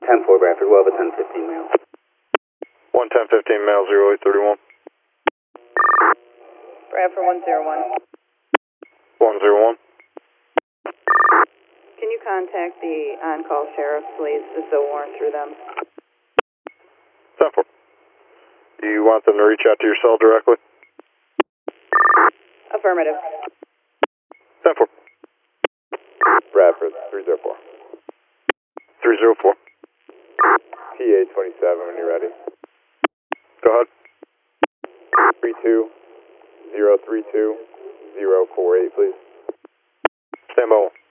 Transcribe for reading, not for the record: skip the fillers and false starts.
10-4 Bradford, we'll have a 10-15 mail. 110-15 mail 0831. Bradford 101. 101. Can you contact the on-call sheriff, please? This is a warrant through them. 10-4. Do you want them to reach out to your cell directly? Affirmative. 10-4. Bradford 304. 304. PA 27 when you're ready. Go ahead. 32032 048, please. Stand by 1.